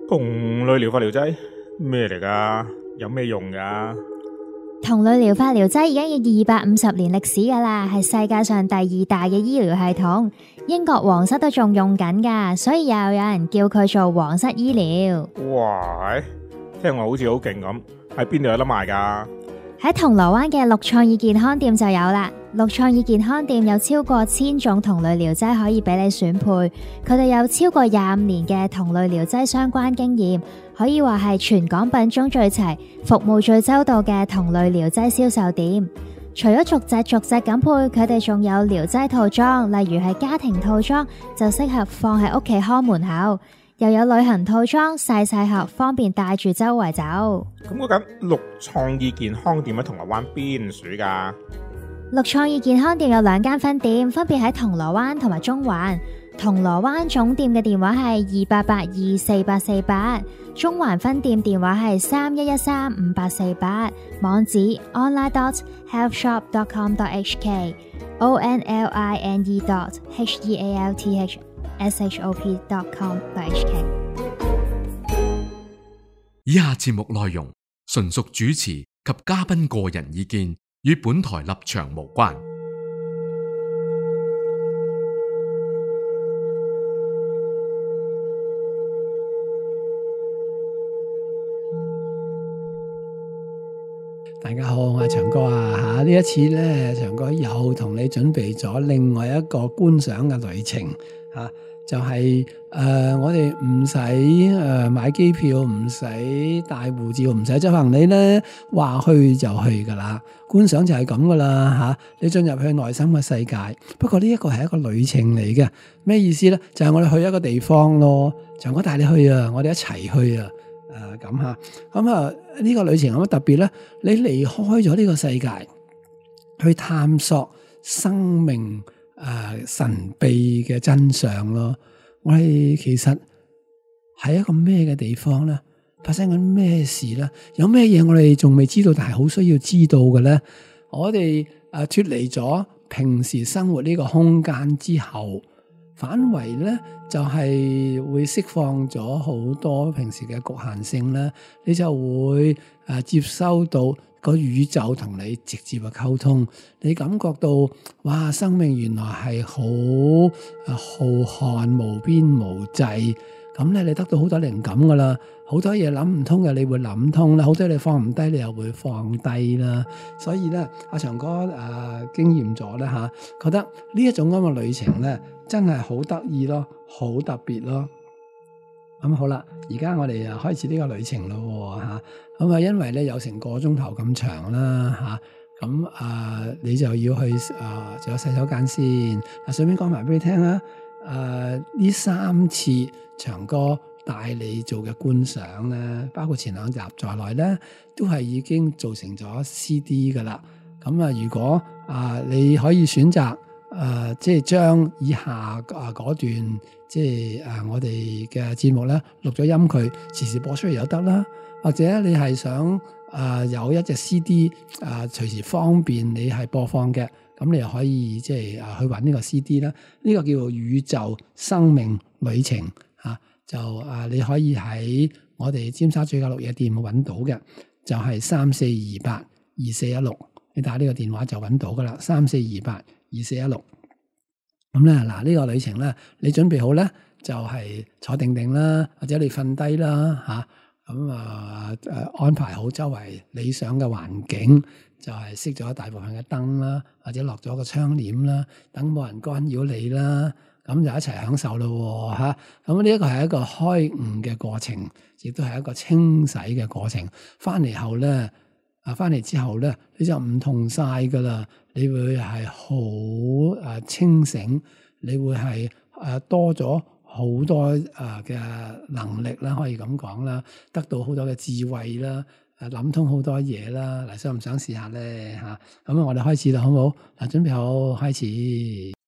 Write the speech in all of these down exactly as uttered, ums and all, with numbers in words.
同類療法療劑咩嚟噶？有咩用噶？ 同類療法療劑已經有二百五十年歷史噶啦，係世界上第二大嘅醫療系統。英國皇室都仲用緊噶，所以又有人叫佢做皇室醫療。 哇，聽落好似好勁咁，喺邊度有得賣噶？ 喺銅鑼灣嘅綠創意健康店就有啦。綠創意健康店有超過千種同類療劑可以俾你選配，佢哋有超過廿五年嘅同類療劑相關經驗，可以話係全港品種最齊、服務最周到嘅同類療劑銷售店。除咗逐隻逐隻咁配，佢哋仲有療劑套裝，例如係家庭套裝，就適合放喺屋企看門口。又有旅行套裝，細細盒，方便帶住周圍走。 咁嗰間綠創意健康店喺銅鑼灣邊處噶？ 綠創意健康店有兩間分店，分別喺銅鑼灣同埋中環。銅鑼灣總店嘅電話係二八八二四八四八，中環分店電話係三一一三五八四八，網址 online dot healthshop dot com dot h k o n l i n e dot h e a l t h s h o p dot com dot h k。 以下節目內容純屬主持及嘉賓個人意見，與本台立場無關。 大家好，我係長哥啊吓，呢一次咧，長哥又同你準備咗另外一個觀賞嘅旅程吓、啊，就係、是、誒、呃、我哋唔使誒買機票，唔使帶護照，唔使執行李咧，話去就去噶啦。觀賞就係咁噶啦吓，你進入去內心嘅世界。不過呢一個係一個旅程嚟嘅，咩意思咧？就係、是、我哋去一個地方咯，長哥帶你去啊，我哋一齊去啊。誒咁吓，咁啊呢個旅程有乜特別咧？你離開咗呢個世界，去探索生命誒、呃、神秘嘅真相咯。我哋其實喺一個咩嘅地方咧？發生緊咩事咧？有咩嘢我哋仲未知道，但係好需要知道嘅咧？我哋誒脫離咗平時生活呢個空間之後，反為咧就係、是、會釋放咗好多平時嘅局限性咧，你就會誒、呃、接收到個宇宙同你直接嘅溝通，你感覺到哇，生命原來係好誒浩瀚無邊無際，咁咧你得到好多靈感噶啦，好多嘢諗唔通嘅你會諗通啦，好多嘢你放唔低你又會放低啦，所以咧阿長哥誒、呃、經驗咗咧吓，覺得呢一種咁嘅旅程咧。真係好得意咯，好特別咯。咁好啦，而家我哋啊開始呢個旅程咯吓。咁啊，因為咧有成個鐘頭咁長啦吓。咁啊，你就要去啊，仲有洗手間先。嗱，順便講埋俾你聽啦。誒，呢三次長哥帶你做嘅觀賞咧，包括前兩集在內咧，都係已經做成咗 C D 噶啦。咁啊，如果啊你可以選擇。誒、呃，即係將以下啊嗰段，即係誒、呃、我哋嘅節目咧錄咗音佢，時時播出嚟又得啦。或者你係想誒、呃、有一隻 C D 誒、呃、隨時方便你係播放嘅，咁你又可以即係誒、呃、去揾呢個 C D 啦。呢、這個叫做宇宙生命旅程嚇、啊，就誒、呃、你可以喺我哋尖沙咀嘅綠野店揾到嘅，就係三四二八二四一六，你打呢個電話就揾到噶啦，三四二八。二四一六，咁咧嗱，呢個旅程咧，你準備好咧，就係、是、坐定定啦，或者你瞓低啦吓，咁啊誒、啊、安排好周圍理想嘅環境，就係熄咗大部分嘅燈啦，或者落咗個窗簾啦，等冇人干擾你啦，咁就一齊享受咯吓。咁呢一個係一個開悟嘅過程，亦都係一個清洗嘅過程。翻嚟後咧。啊！翻嚟之後咧，你就唔同晒噶啦，你會係好誒清醒，你會係誒多咗好多誒嘅能力啦，可以咁講啦，得到好多嘅智慧啦，誒諗通好多嘢啦。嗱，想唔想試下咧嚇？咁啊，我哋開始啦，好唔好？嗱，準備好開始。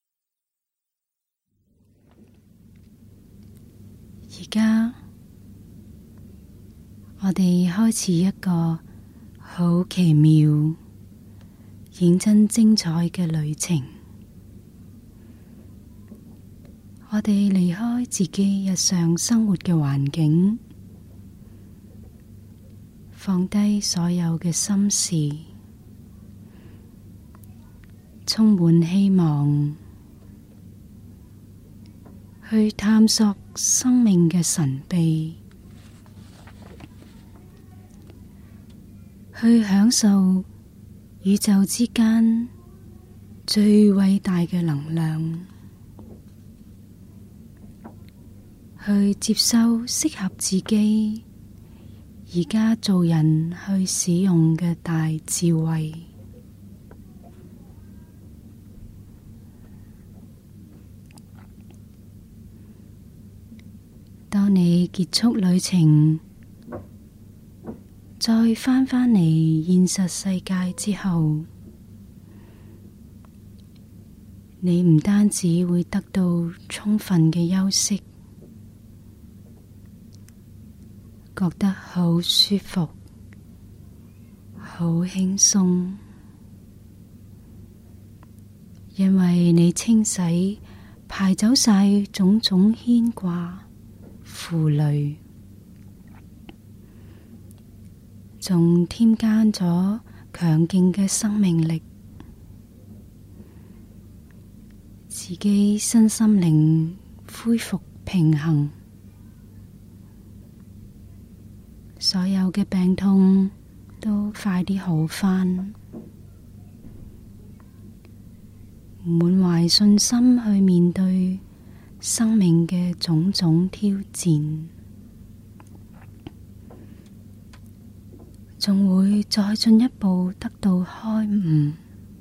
而家我哋開始一個好奇妙、認真精彩嘅旅程。我哋離開自己日常生活嘅環境，放低所有嘅心事，充滿希望，去探索生命嘅神秘，去享受宇宙之間最偉大嘅能量，去接收適合自己而家做人去使用嘅大智慧。當你結束旅程，再返返嚟現實世界之後，你唔單止會得到充分嘅休息，覺得好舒服，好輕鬆，因為你清洗、排走晒種種牽掛、負累，仲添加咗強勁嘅生命力，自己身心靈恢復平衡，所有嘅病痛都快啲好返，滿懷信心去面對生命嘅種種挑戰，仲會再進一步得到開悟，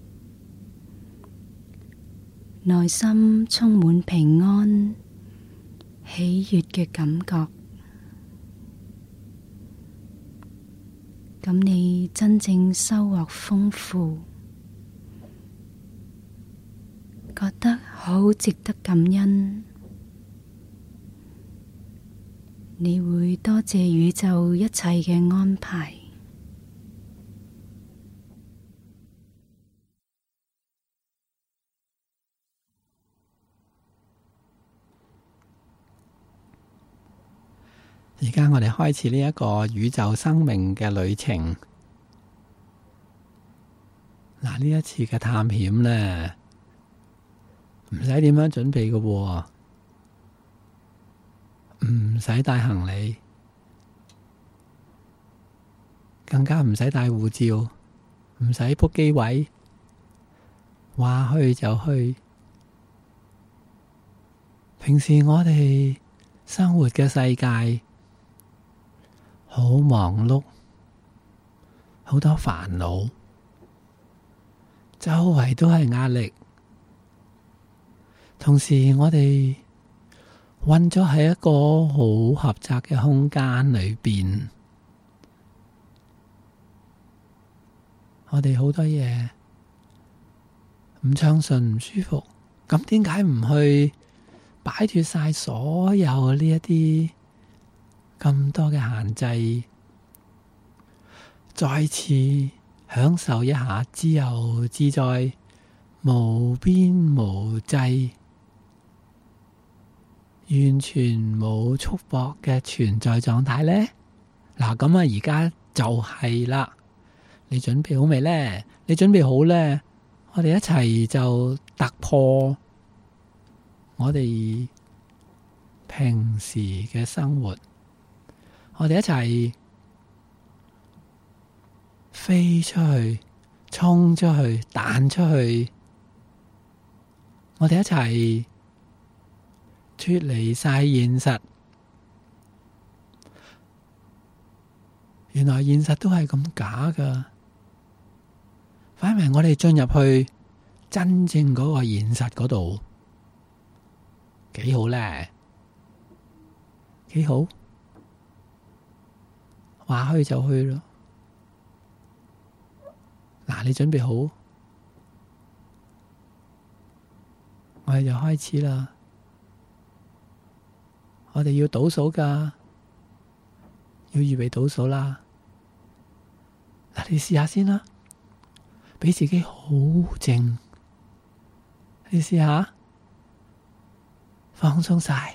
內心充滿平安、喜悅嘅感覺。咁你真正收穫豐富，覺得好值得感恩。你會多謝宇宙一切嘅安排。 而家我哋開始呢一個宇宙生命嘅旅程。嗱，呢一次嘅探險呢，唔使點樣準備嘅喎，唔使帶行李，更加唔使帶護照，唔使 book 機位，話去就去。平時我哋生活嘅世界好忙碌，好多煩惱，周圍都係壓力，同時我哋困咗喺一個好狹窄嘅空間裏邊，我哋好多嘢唔暢順、唔舒服，咁點解唔去擺脫晒所有呢一啲咁多嘅限制，再次享受一下自由自在、無邊無際、完全冇束縛嘅存在狀態呢？嗱，咁啊，而家就係啦。你準備好未呢？你準備好呢？我哋一齊就突破我哋平時嘅生活。我哋一齊飛出去，衝出去，彈出去。我哋一齊脫離晒現實。原來現實都係咁假噶，反為我哋進入去真正嗰個現實嗰度，幾好呢？幾好？話去就去咯。嗱，你準備好，我哋就開始啦。我哋要倒數噶， 要預備倒數啦。嗱，你試下先啦，俾自己好靜。你試下放鬆晒，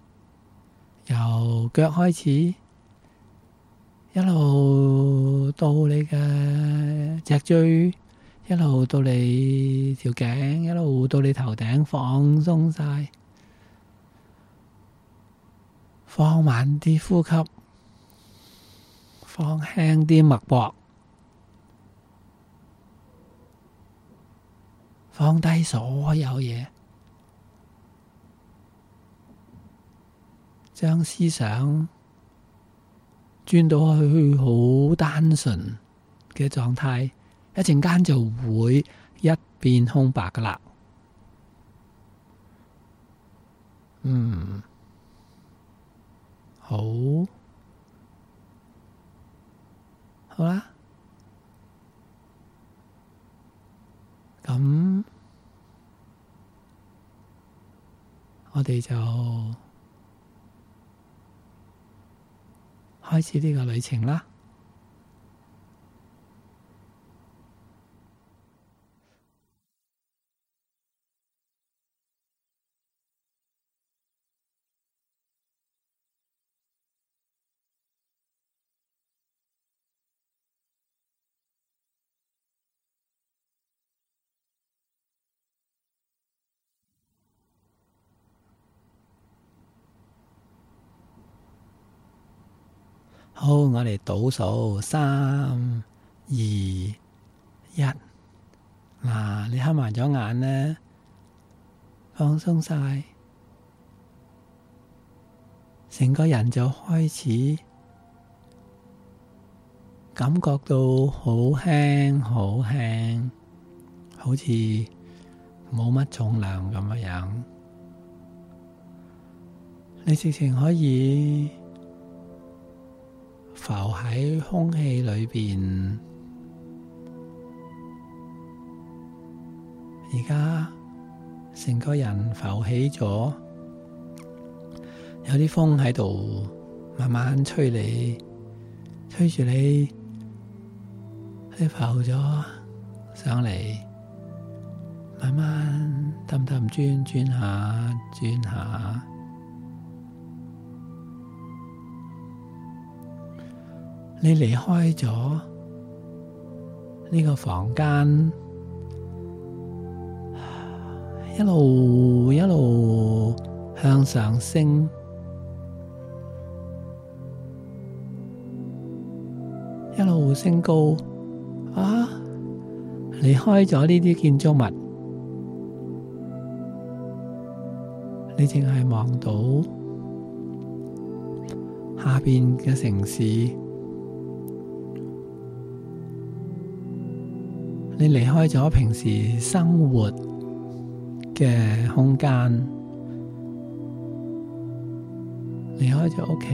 由腳開始，一路到你嘅脊椎，一路到你條頸，一路到你頭頂，放鬆晒，放慢啲呼吸，放輕啲脈搏，放低所有嘢，將思想轉到去好單純嘅狀態，一陣間就會一片空白噶啦。嗯，好，好啦。咁我哋就開始呢個旅程啦。好，我哋倒數三、二、一。嗱，你合埋咗眼呢，放鬆晒，成個人就開始感覺到好輕、好輕，好似冇乜重量咁樣。你直情可以浮喺空氣裏邊，而家成個人浮起咗，有啲風喺度慢慢吹你，吹住你，你浮咗上嚟，慢慢氹氹轉轉下，轉下。你離開咗呢個房間，一路一路向上升，一路升高，啊！離開咗呢啲建築物，你淨係望到下邊嘅城市。你離開咗平時生活嘅空間，離開咗屋企，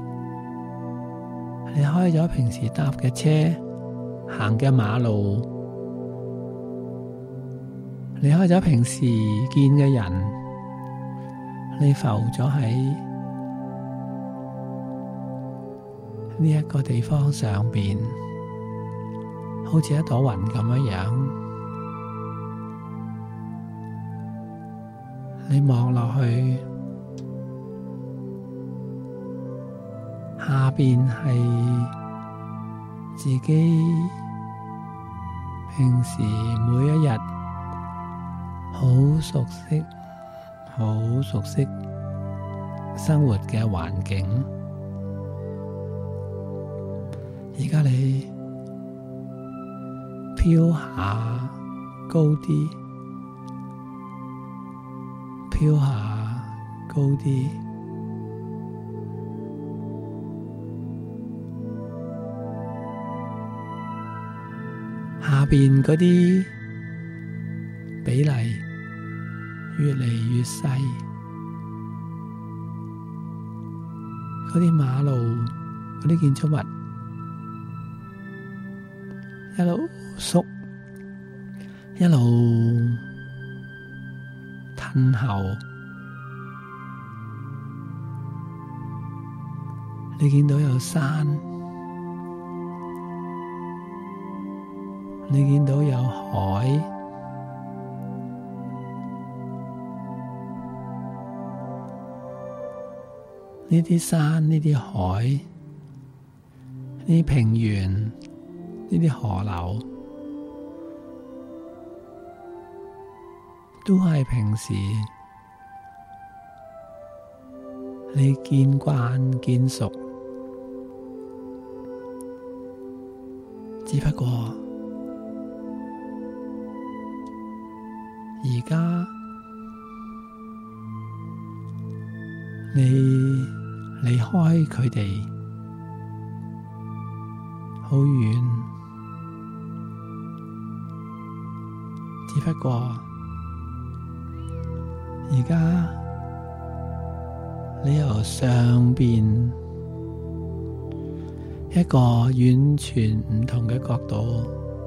離開咗平時搭嘅車、行嘅馬路，離開咗平時見嘅人，你浮咗喺呢一個地方上邊。好似一朵雲咁樣樣，你望落去，下邊係自己平時每一日好熟悉、好熟悉生活嘅環境。而家你飄下高啲，飄下高啲，下邊嗰啲比例越嚟越細，嗰啲馬路、嗰啲建築物一路縮，一路褪後， 你見到有山，你見到有海，呢啲山，呢啲海，呢啲平原，呢啲河流，都係平時你見慣見熟，只不過而家你離開佢哋好遠，只不過而家你由上邊一個完全唔同嘅角度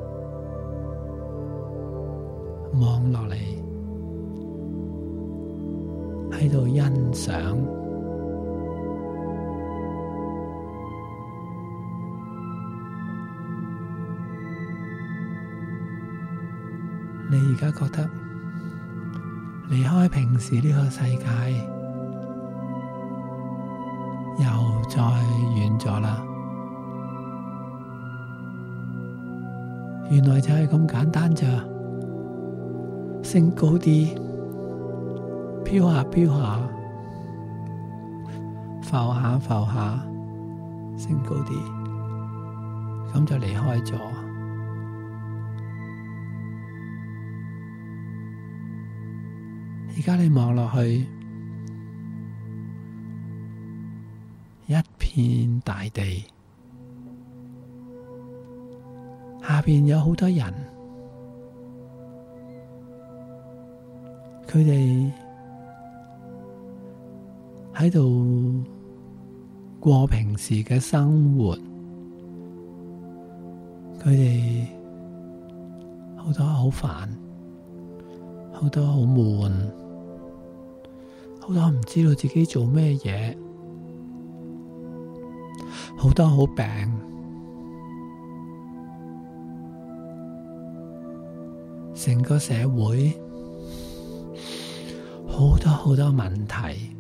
望落嚟，喺度欣賞。你而家覺得離開平時呢個世界又再遠咗啦，原來就係咁簡單咋，升高啲，飄下飄下，浮下浮下，升高啲，咁就離開咗。而家你望落去，一片大地，下邊有好多人，佢哋喺度過平時嘅生活，佢哋好多好煩，好多好悶，好多唔知道自己做咩嘢，好多好病，成個社會好多好多問題。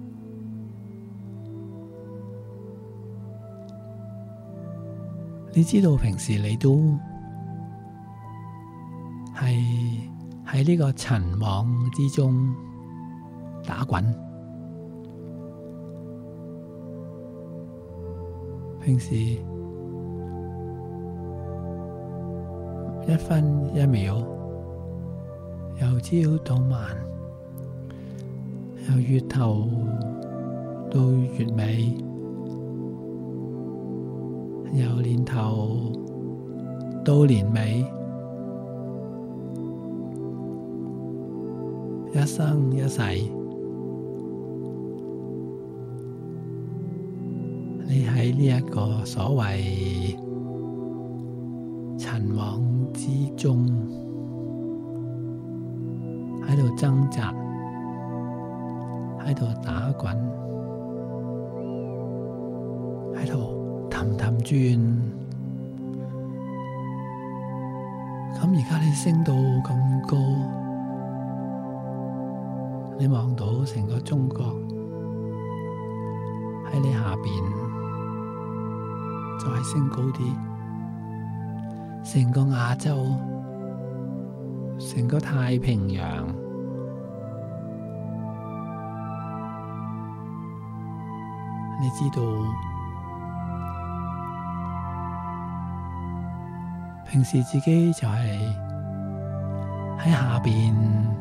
你知道平時你都係喺呢個塵網之中打滾，平時一分一秒，由朝到晚，由月頭到月尾，由年頭到年尾，一生一世，你喺呢一個所謂塵網之中，喺度掙扎，喺度打滾，喺度氹氹轉。咁而家你升到咁高，你望到成個中國喺你下邊，再升高啲，成個亞洲，成個太平洋，你知道平時自己就係喺下邊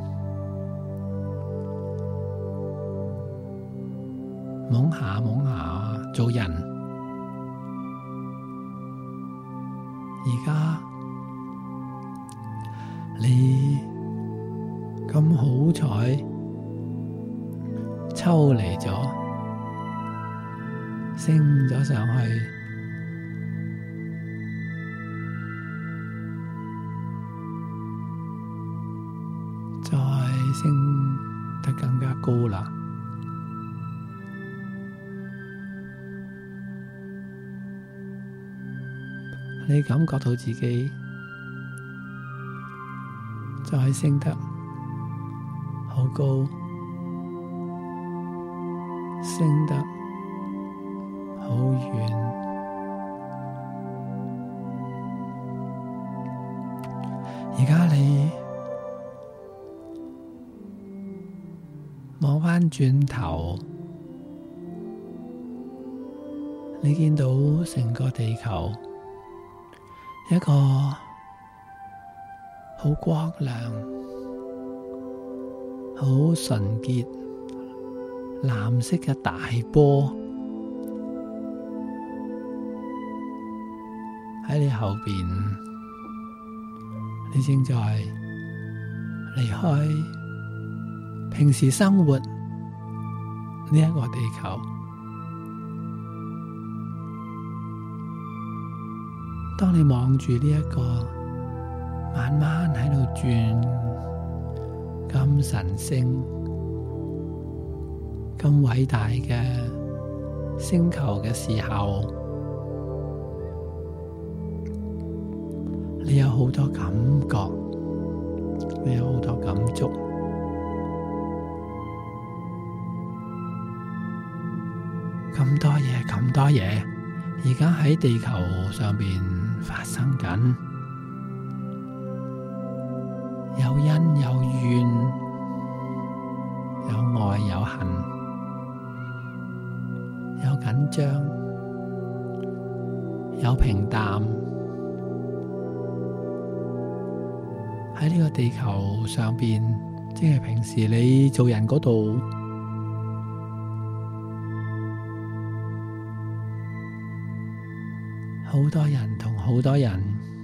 懵下懵下做人，而家你咁好彩抽離咗，升咗上去，再升得更加高啦。 你感覺到自己再升得好高，升得好遠。而家你望返轉頭，你見到成個地球一個好光亮、好純潔、藍色嘅大波喺你後邊，你正在離開平時生活呢一個地球。當你望住呢一個慢慢喺度轉咁神聖、咁偉大嘅星球嘅時候，你有好多感覺，你有好多感觸。咁多嘢，咁多嘢，而家喺地球上邊發生緊，有恩有怨，有愛有恨，有緊張，有平淡。喺呢個地球上邊，即係平時你做人嗰度，好多人同好多人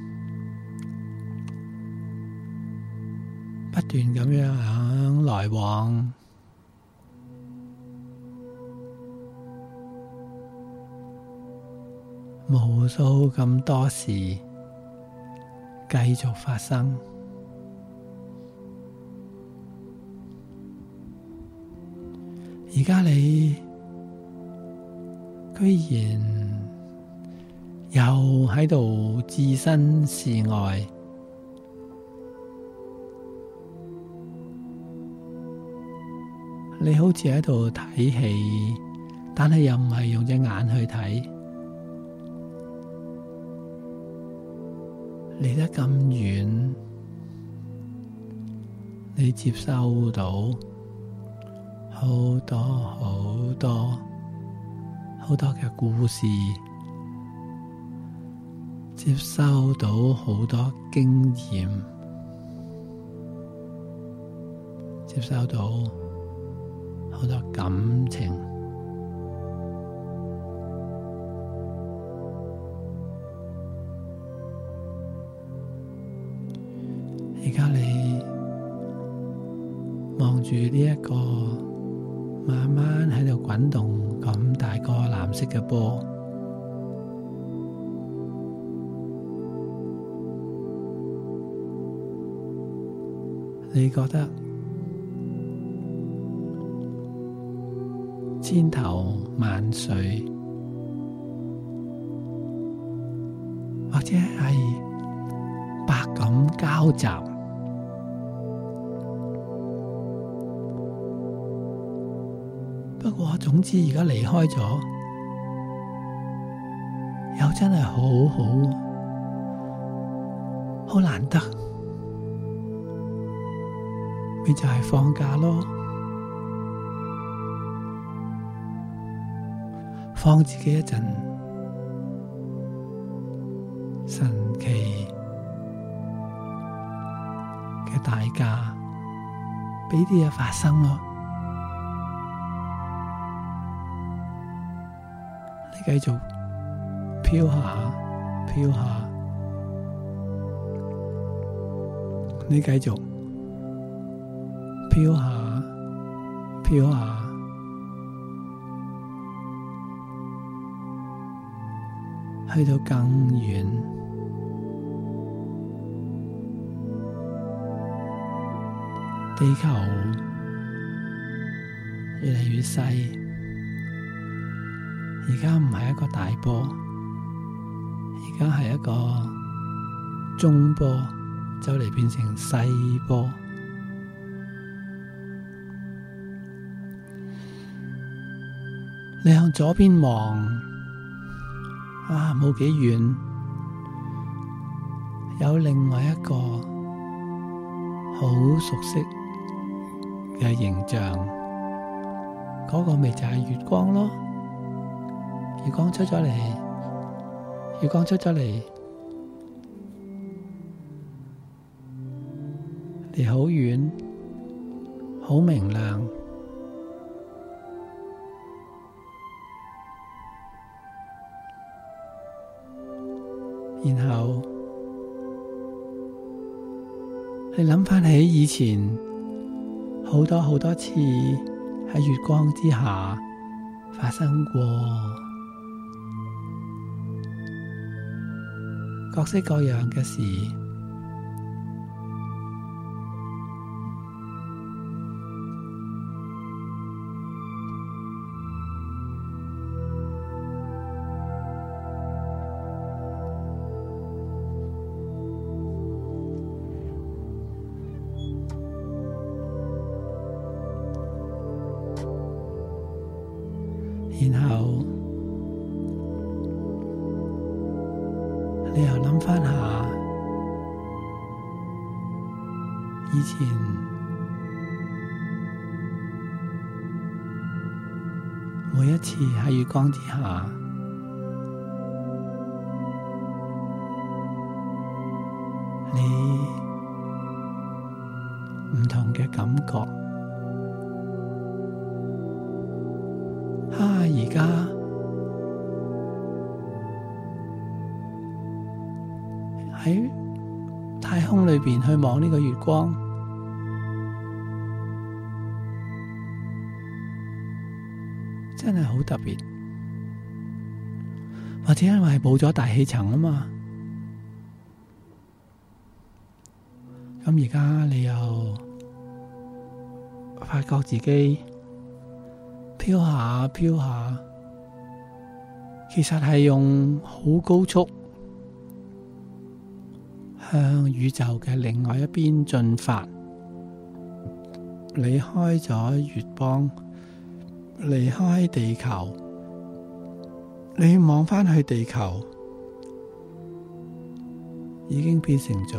不斷咁樣響來往，無數咁多事繼續發生。而家你居然又喺度置身事外，你好似喺度睇戲，但係又唔係用隻眼去睇，離得咁遠，你接收到好多好多好多嘅故事，接收到好多經驗，接收到好多感情。而家你望住呢一個慢慢喺度滾動咁大個藍色嘅波，你覺得千頭萬緒，或者係百感交集？不過總之而家離開咗，又真係好好，好難得，咪就係放假咯，放自己一陣，神奇嘅大假，俾啲嘢發生咯。繼續飄下飄下，你繼續飄下飄下，去到更遠，地球越嚟越細。而家唔係一個大波，而而家係一個中波，就嚟變成細波。你向左邊望，啊，冇幾遠，有另外一個好熟悉嘅形象，嗰個咪就係月光咯。月光出咗嚟，月光出咗嚟，離好遠，好明亮。然後你諗翻起以前好多好多次喺月光之下發生過各式各樣嘅事，然後你又諗翻下以前每一次喺月光之下，你唔同嘅感覺。啊！而家喺太空裏邊去望呢個月光，真係好特別。或者因為係冇咗大氣層啊嘛，咁而家你又發覺自己飄下飄下，其實係用好高速向宇宙嘅另外一邊進發，離開咗月光，離開地球，你望返去地球，已經變成咗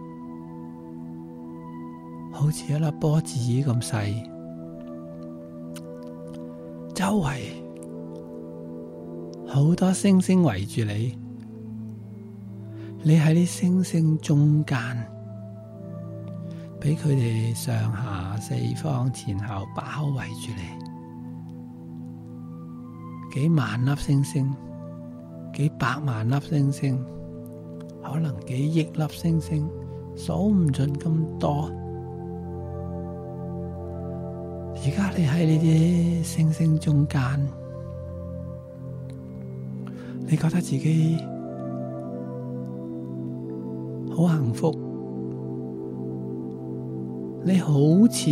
好似一粒波子咁細。周圍好多星星圍住你，你喺啲星星中間，俾佢哋上下四方前後包圍住你，幾萬粒星星，幾百萬粒星星，可能幾億粒星星，數唔盡咁多。而家你喺呢啲星星中間，你覺得自己好幸福，你好似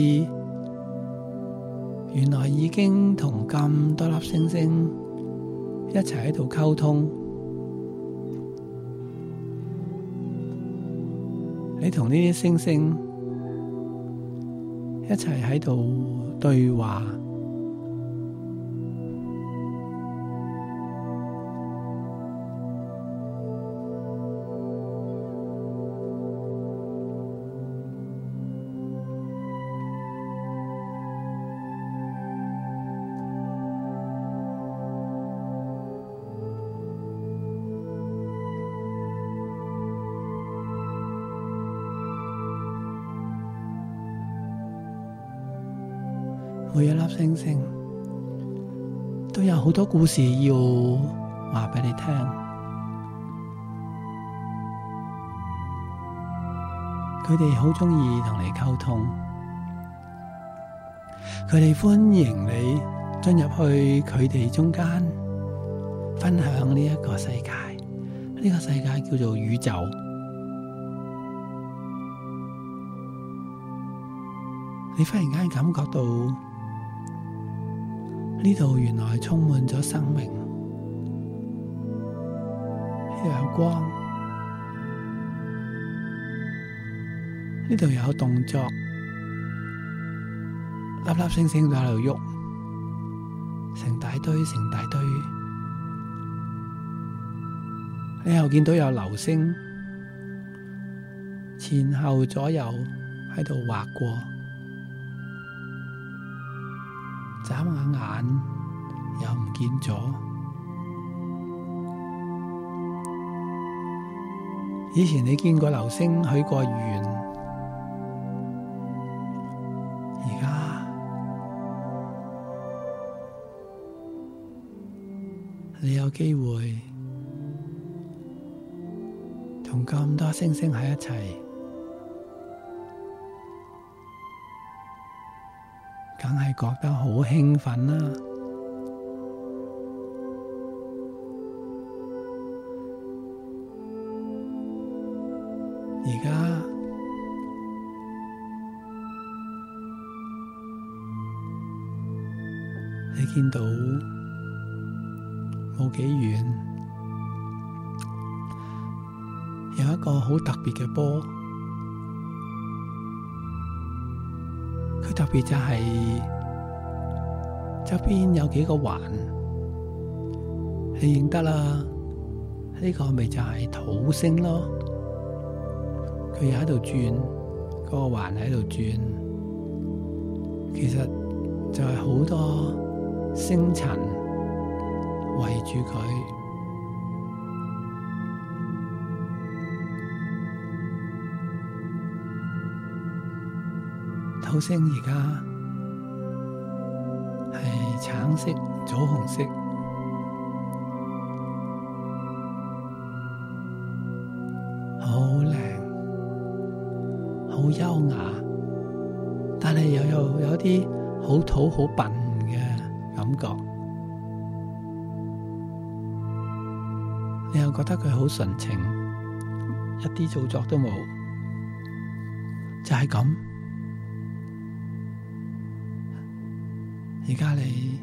原來已經同咁多粒星星一齊喺度溝通，你同呢啲星星一齊喺度對話，每一粒星星都有好多故事要話俾你聽，佢哋好鍾意同你溝通，佢哋歡迎你進入去佢哋中間，分享呢一個世界。呢個世界叫做宇宙。你忽然間感覺到呢度原來充滿咗生命，呢度有光，呢度有動作，粒粒星星都喺度喐，成大堆成大堆。你又見到有流星前後左右喺度劃過，眨下眼又唔見咗。以前你見過流星許過願，而家你有機會同咁多星星喺一齊，梗係覺得好興奮啦！而家你見到冇幾遠，有一個好特別嘅波，佢特別就係側邊有幾個環，你認得啦？呢個咪就係土星咯。佢又喺度轉，嗰個環喺度轉，其實就係好多星塵圍住佢。土星而家係橙色、棗紅色，好靚。好優雅，但係又有有啲好土好笨嘅感覺，你又覺得佢好純情，一啲造作都冇，就係咁。而家你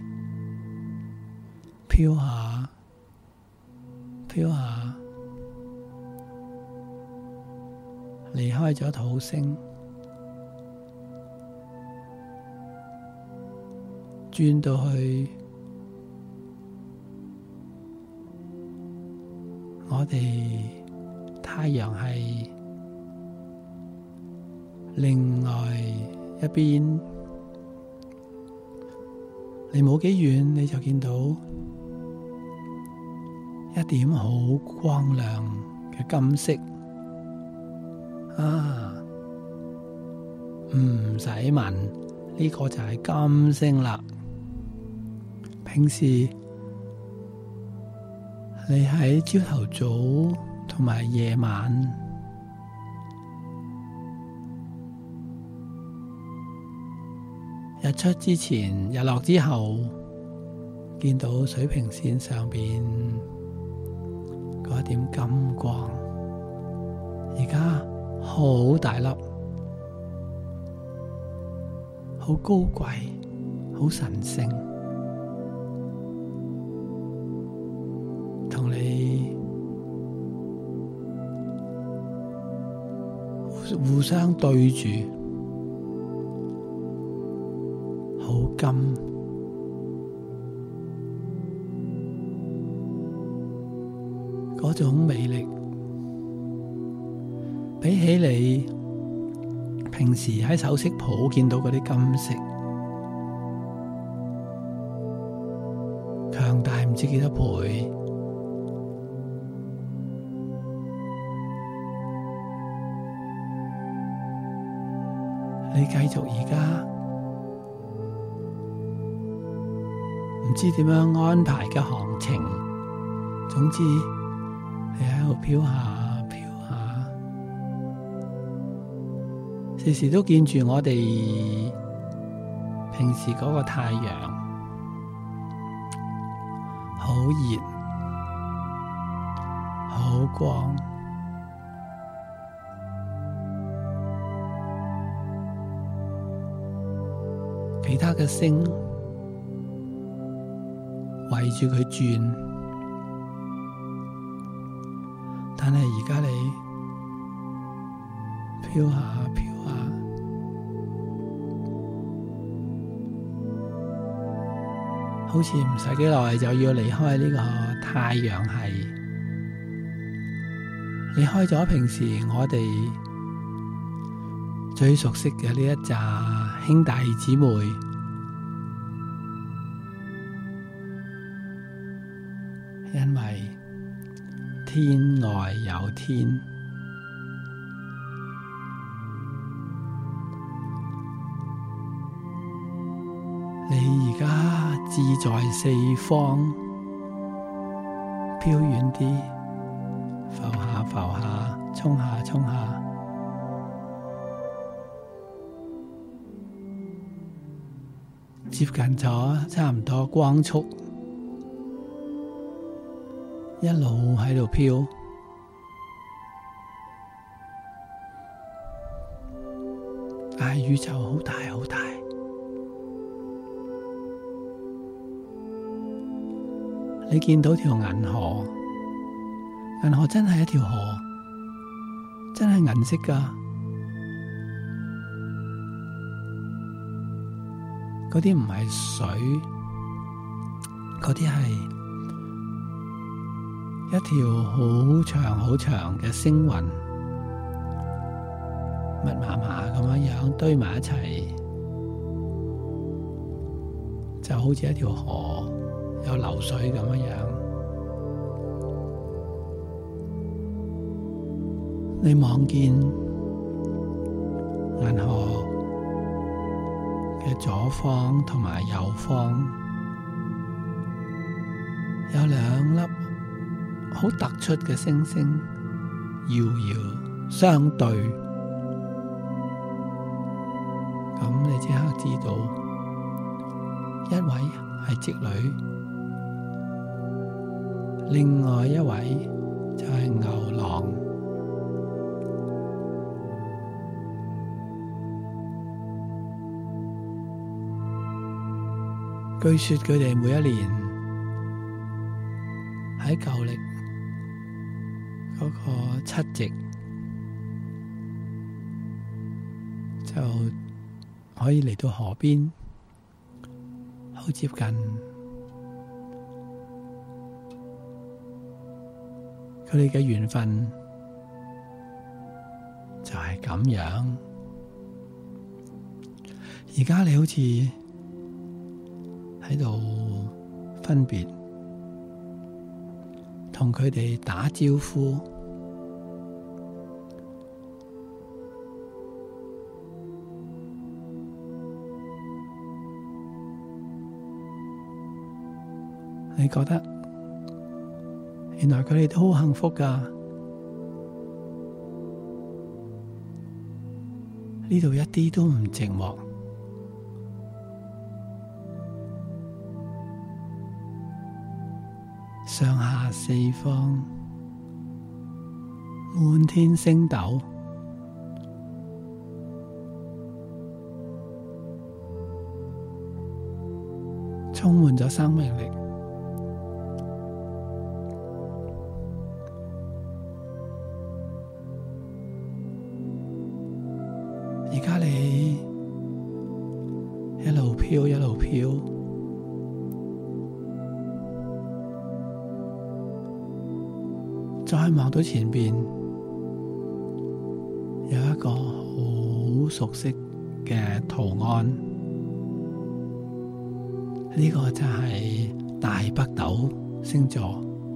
飄下飄下，離開咗土星，轉到去我哋太陽系另外一邊，你冇幾遠你就見到一點好光亮嘅金色。啊，唔使問，呢個就係金星啦。平時你喺朝頭早同埋夜晚，日出之前、日落之後，見到水平線上邊嗰一點金光，而家好大粒，好高貴，好神聖，同你互相對住，好金，嗰種魅力，比起你平時喺首飾鋪見到嗰啲金色，強大唔知幾多倍。你繼續而家唔知點樣安排嘅行程，總之你喺度飄下飄下，時時都見住我哋平時嗰個太陽，好熱，好光。其他嘅星圍住佢轉， 但係而家你飄下飄下，好似唔使幾耐就要離開呢個太陽系，離開咗平時我哋最熟悉嘅呢一紮兄弟姊妹，因為天外有天，你而家志在四方，飄遠啲，浮下浮下，衝下衝下，接近咗差唔多光速，一路喺度飄，但係宇宙好大好大，你見到條銀河，銀河真係一條河，真係銀色㗎，嗰啲唔係水，嗰啲係一條好長好長嘅星雲，密麻麻咁樣樣堆埋一齊，就好似一條河有流水咁樣樣。你望見銀河嘅左方同埋右方有兩粒好突出嘅星星，遙遙相對，咁你即刻知道，一位係織女，另外一位就係牛郎。據說佢哋每一年喺舊曆嗰個七夕就可以嚟到河邊，好接近。佢哋嘅緣分就係咁樣。而家你好似喺度分別，同佢哋打招呼，你覺得原來佢哋都好幸福㗎，呢度一啲都唔寂寞。上下四方滿天星斗，充滿咗生命力。而家你一路飄一路飄，再望到前邊有一個好熟悉嘅圖案，呢個就係大北斗星座，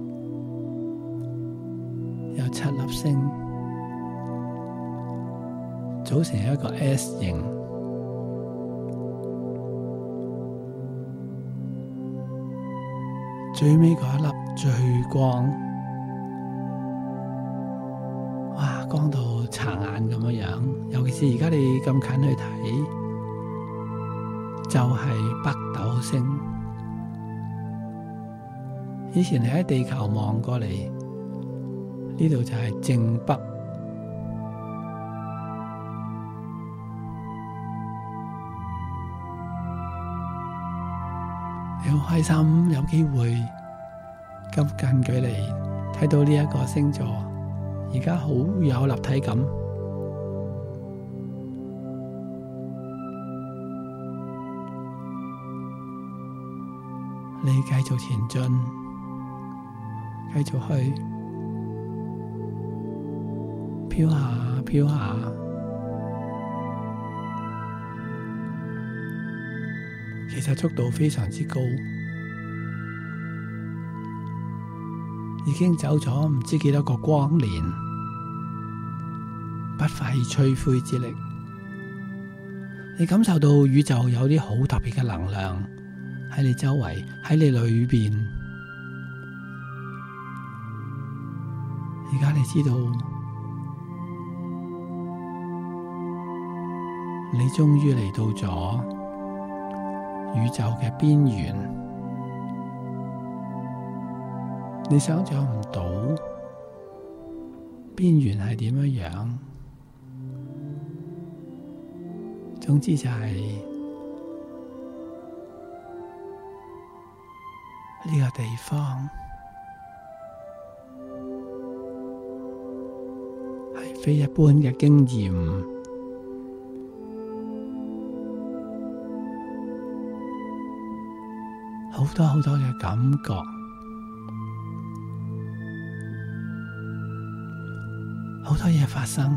有七粒星組成一個 S 形，最尾嗰一粒最光。光到殘眼咁樣樣，尤其是而家你咁近去睇，就係北斗星。以前你喺地球望過嚟，呢度就係正北。你好開心有機會咁近距離睇到呢一個星座。 而家好有立體感。你繼續前進，繼續去飄下飄下，其實速度非常之高，已經走咗唔知幾多個光年，不費吹灰之力。你感受到宇宙有啲好特別嘅能量喺你周圍，喺你裏邊。而家你知道，你終於嚟到咗宇宙嘅邊緣。你想象唔到邊緣係點樣樣，總之就係呢個地方係非一般嘅經驗，好多好多嘅感覺，好多嘢發生。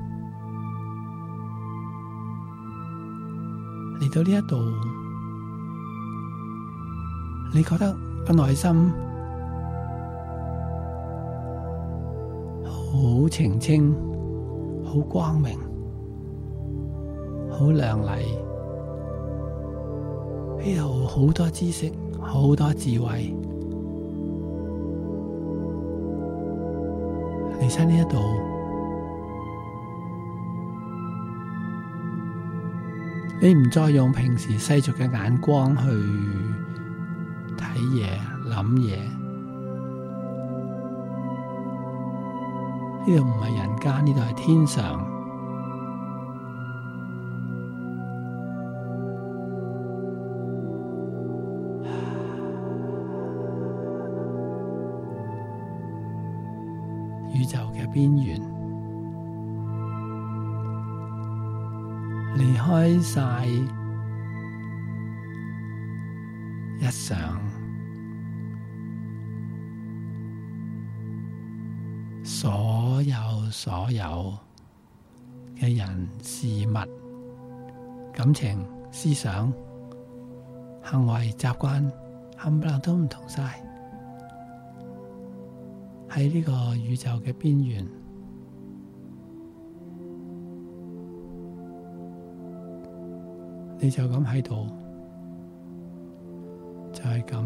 嚟到呢一度，你覺得個內心好澄清、好光明、好亮麗，呢度好多知識、好多智慧。嚟親呢一度，你唔再用平時世俗嘅眼光去睇嘢、諗嘢。呢度唔係人間，呢度係天上。宇宙嘅邊緣，離開晒日常所有所有嘅人事物、感情、思想、行為、習慣，冚唪唥都唔同晒。喺呢個宇宙嘅邊緣，你就咁喺度，就係咁，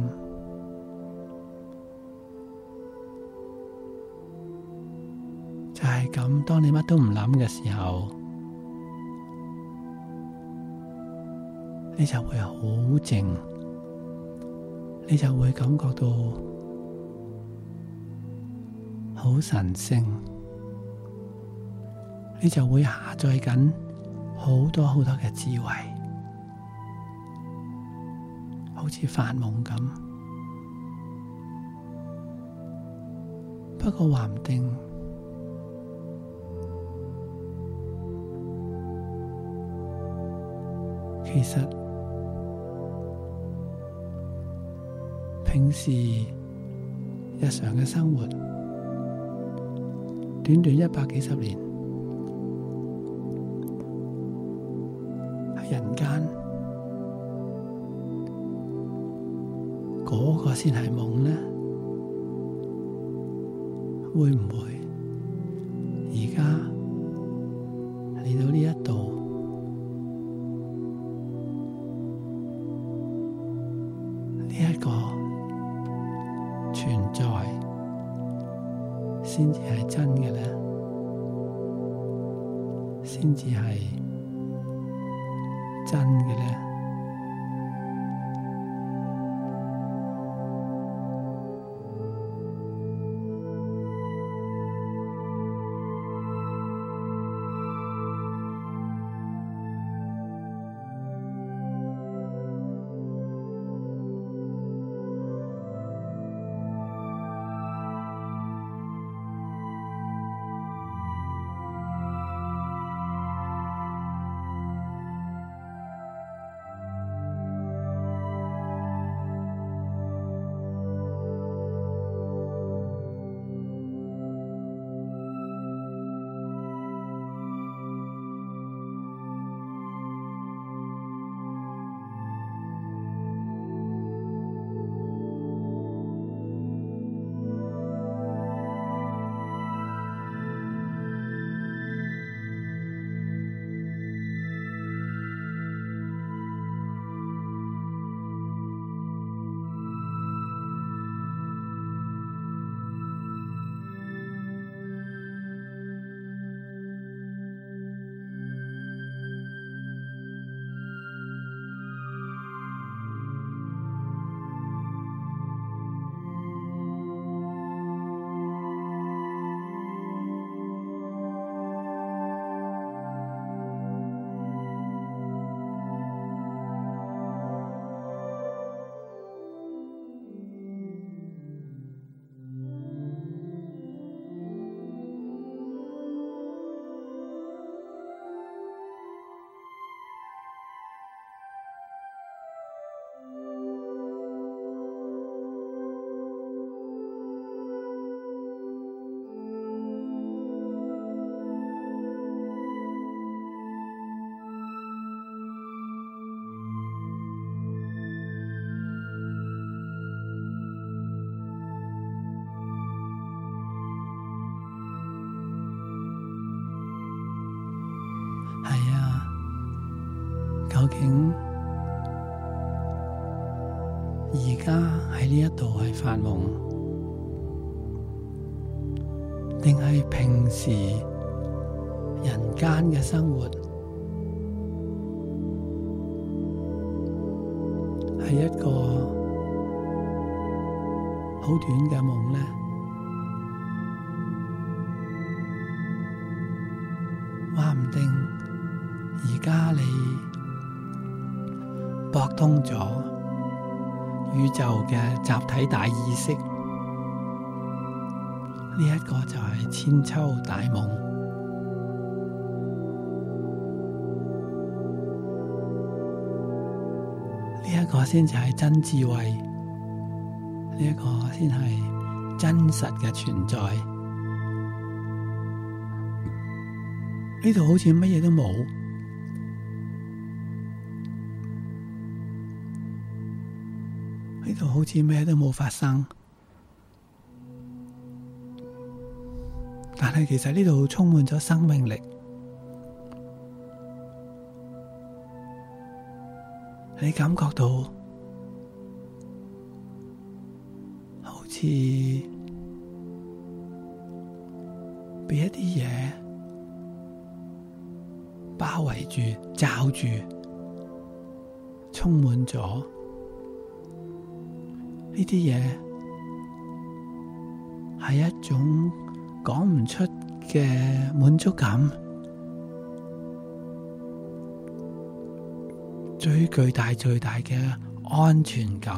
就係咁。當你乜都唔諗嘅時候，你就會好靜，你就會感覺到好神聖，你就會下載緊好多好多嘅智慧，好似發夢咁。不過話唔定，其實平時日常嘅生活，短短一百幾十年喺人間，嗰個先係夢呢？會唔會而家嚟到呢一度，呢一個存在先至係真嘅呢？先至係真嘅呢？ 究竟而家喺呢一度係發夢，定係平時人間嘅生活係一個好短嘅夢呢？話唔定而家你駁通咗宇宙嘅集體大意識，呢一個就係千秋大夢。呢一個先至係真智慧，呢一個先係真實嘅存在。呢度好似乜嘢都冇，呢度好似咩都冇發生，但係其實呢度充滿咗生命力。你感覺到好似被一啲嘢包圍住、罩住，充滿咗呢啲嘢，係一種講唔出嘅滿足感，最巨大、最大嘅安全感，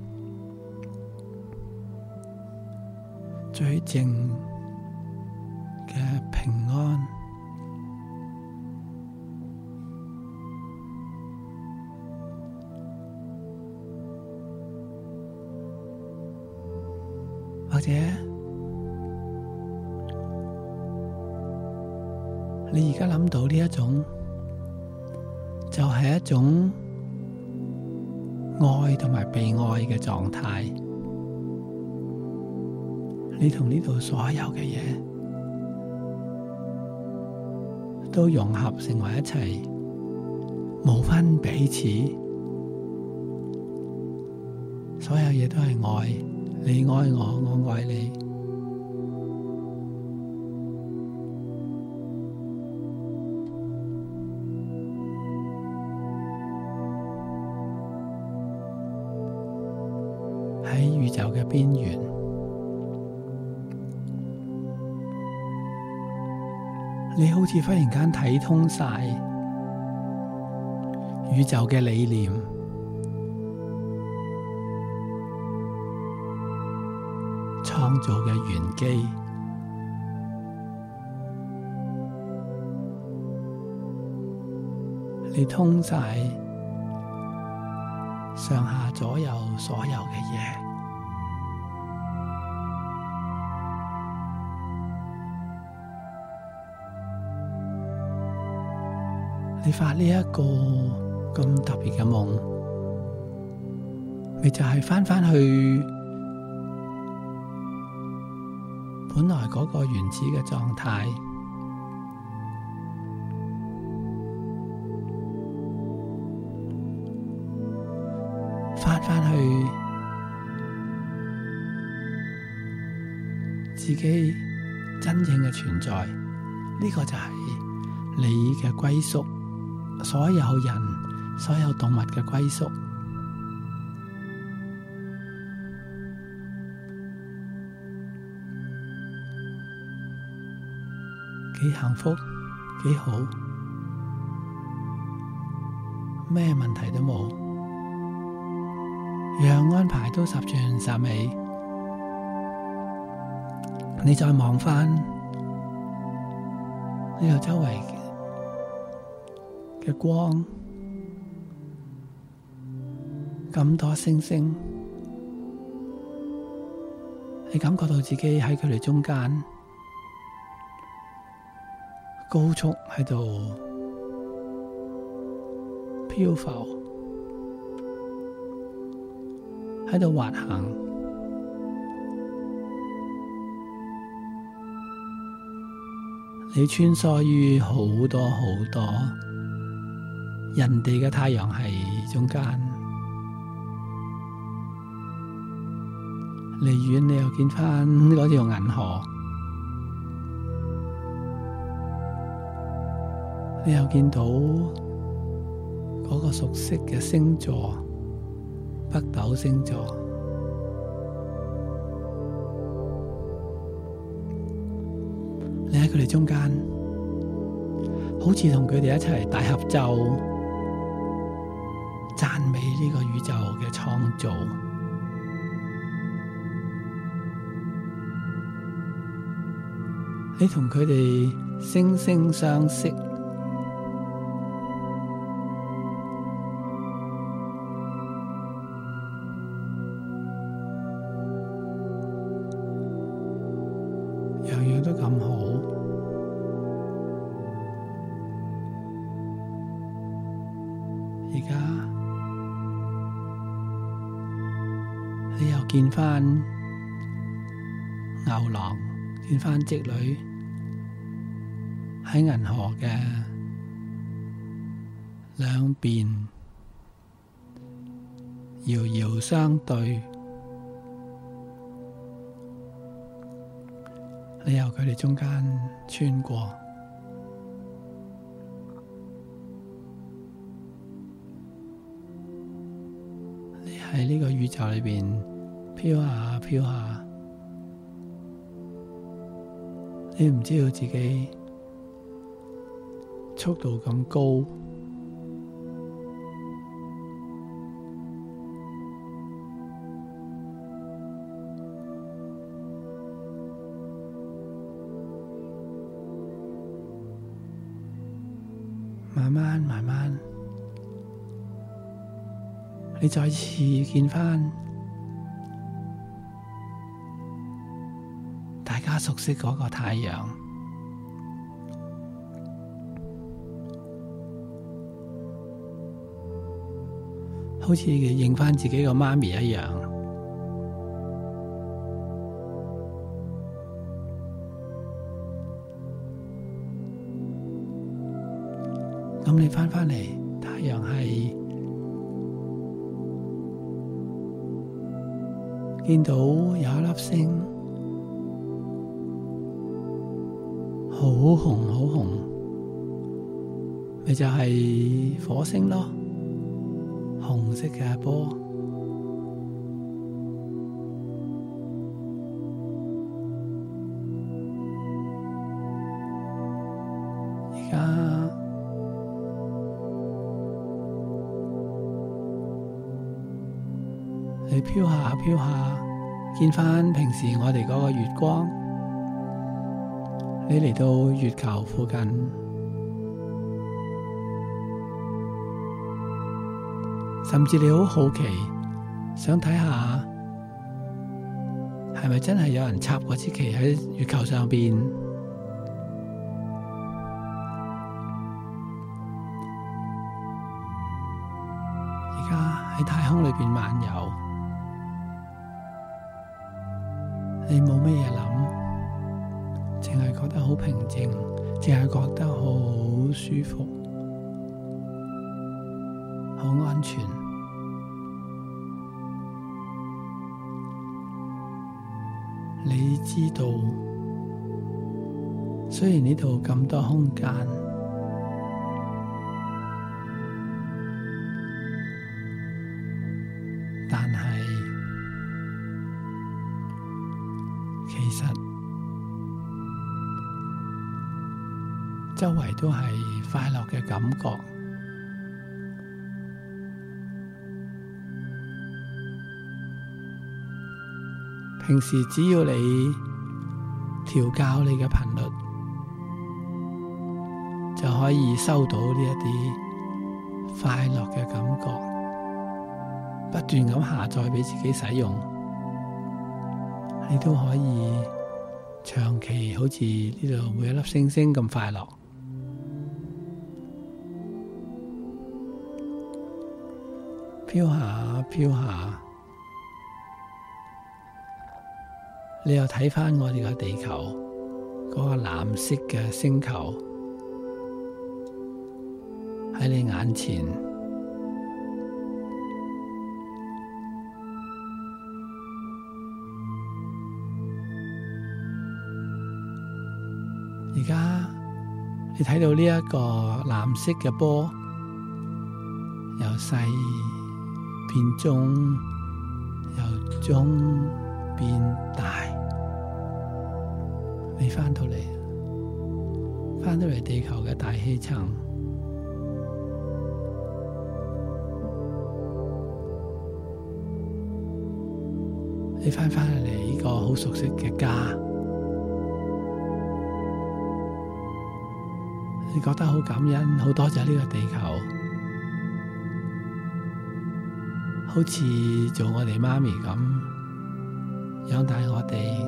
最靜嘅平安。或者你而家諗到呢一種，就係一種愛同埋被愛嘅狀態。你同呢度所有嘅嘢都融合成為一齊，無分彼此，所有嘢都係愛。你愛我，我愛你。喺宇宙嘅邊緣，你好似忽然間睇通晒宇宙嘅理念。創造嘅玄機，你通晒上下左右所有嘅嘢，你發呢一個咁特別嘅夢，咪就係返返去本來嗰個原始嘅狀態，返返去自己真正嘅存在，呢個就係你嘅歸宿，所有人、所有動物嘅歸宿。幾幸福，幾好，咩問題都冇，樣安排都十全十美。你再望返呢度周圍嘅光，咁多星星，你感覺到自己喺佢哋中間，高速喺度漂浮，喺度滑行，你穿梭於好多好多人哋嘅太陽系中間。離遠你又見翻嗰條銀河，你又見到嗰個熟悉嘅星座，北斗星座。你喺佢哋中間，好似同佢哋一齊大合奏，讚美呢個宇宙嘅創造。你同佢哋惺惺相惜，樣樣都咁好。而家你又見返牛郎，見返織女喺銀河嘅兩邊遙遙相對，你由佢哋中間穿過，你喺呢個宇宙裏邊飄下飄下，你唔知道自己速度咁高，慢慢慢慢，你再次見返大家熟悉嗰個太陽。好似認返自己個媽咪一樣，咁你返返嚟，太陽系見到有一粒星，好紅好紅，咪就係火星咯。紅色嘅波，而家你飄下飄下，見返平時我哋嗰個月光，你嚟到月球附近。甚至你好好奇，想睇下係咪真係有人插過支旗喺月球上邊？而家喺太空裏邊漫遊，你冇乜嘢諗，淨係覺得好平靜，淨係覺得好舒服，好安全。你知道，雖然呢度咁多空間，但係其實周圍都係快樂嘅感覺。平時只要你調校你嘅頻率，就可以收到呢一啲快樂嘅感覺，不斷咁下載俾自己使用，你都可以長期好似呢度每一粒星星咁快樂。飄下飄下，你又睇返我哋個地球嗰個藍色嘅星球， 喺你眼前。而家你睇到呢一個藍色嘅波，由細變中，由中變大，你翻到嚟，翻到嚟地球嘅大氣層，你翻返嚟呢個好熟悉嘅家。你覺得好感恩，好多謝呢個地球，好似做我哋媽咪咁養大我哋，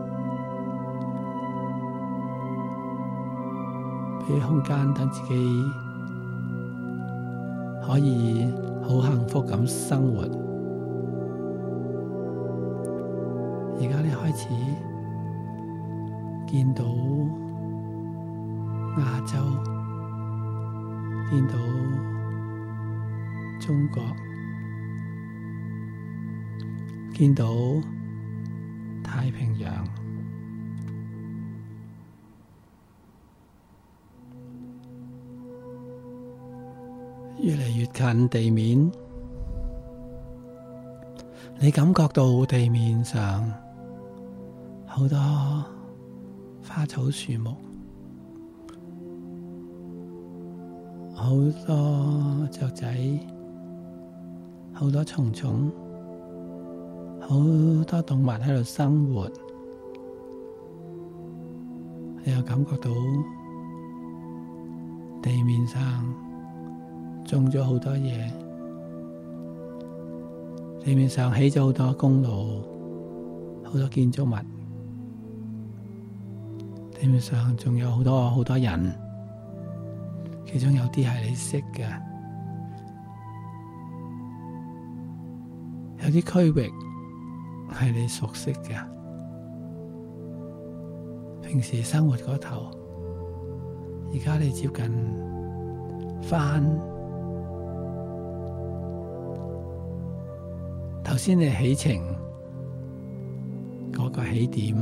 俾空間等自己可以好幸福咁生活。而家你開始見到亞洲，見到中國，見到太平洋，越嚟越近地面，你感覺到地面上好多花草樹木，好多雀仔，好多蟲蟲，好多動物喺度生活。你又感覺到地面上種咗好多嘢，地面上起咗好多公路，好多建築物，地面上仲有好多好多人，其中有啲係你識嘅，有啲區域係你熟悉嘅，平時生活嗰頭，而家你接近返頭先你起程嗰個起點，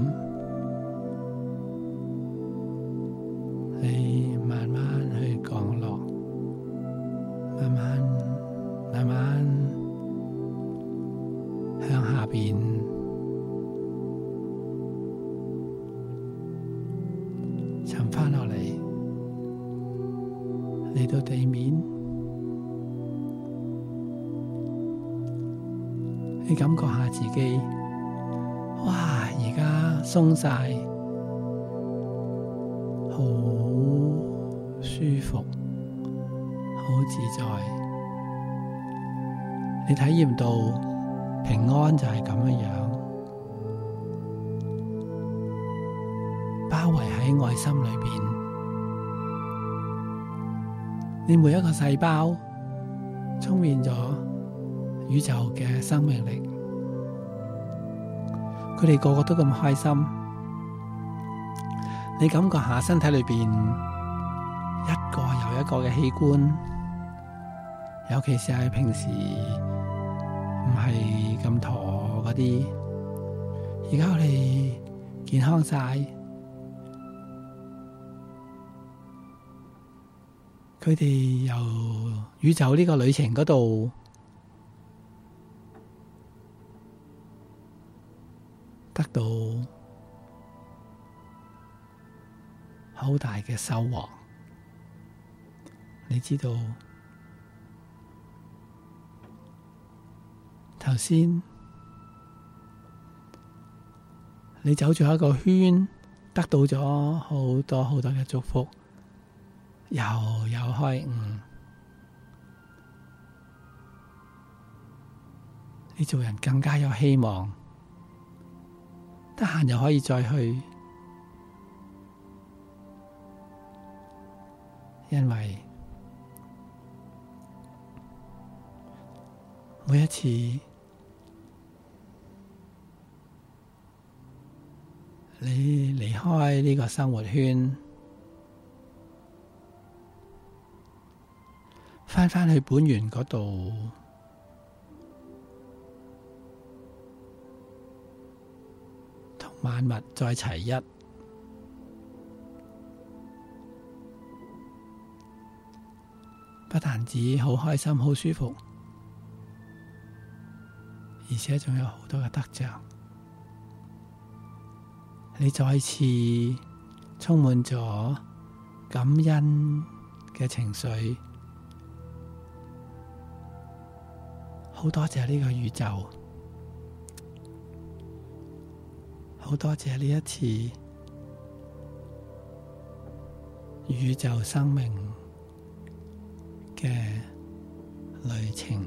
你慢慢去降落，慢慢慢慢向下邊沉返落嚟，嚟到地面，你感覺下自己，哇！而家鬆晒，好舒服，好自在。你體驗到平安就係咁樣樣，包圍喺愛心裏邊。你每一個細胞充滿咗宇宙嘅生命力，佢哋個個都咁開心。你感覺下身體裏邊一個又一個嘅器官，尤其是係平時唔係咁妥嗰啲，而家我哋健康晒，佢哋由宇宙呢個旅程嗰度得到好大嘅收穫。你知道頭先你走咗一個圈，得到咗好多好多嘅祝福，又有開悟，你做人更加有希望，得閒又可以再去，因為每一次你離開呢個生活圈， 翻返去本源嗰度，同萬物再齊一。不但止好開心、好舒服，而且仲有好多嘅得着。你再次充滿咗感恩嘅情緒，好多謝呢個宇宙，好多謝呢一次宇宙生命嘅旅程。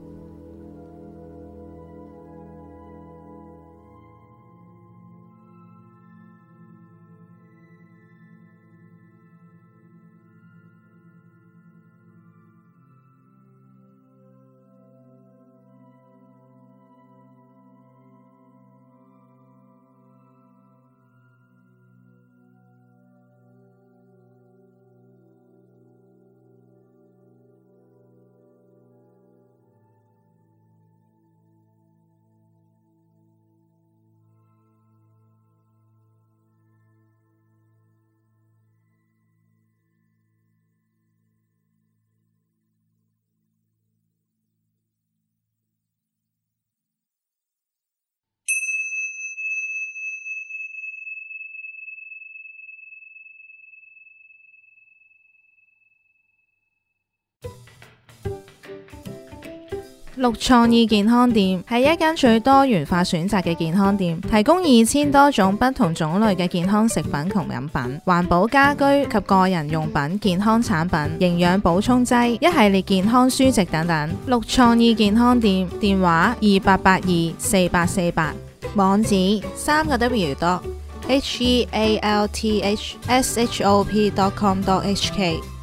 綠創意健康店係一間最多元化選擇嘅健康店，提供二千多種不同種類嘅健康食品同飲品、環保家居及個人用品、健康產品、營養補充劑、一系列健康書籍等等。綠創意健康店電話二八八二四八四八，網址三個 W dot H E A L T H S H O P dot com dot H K。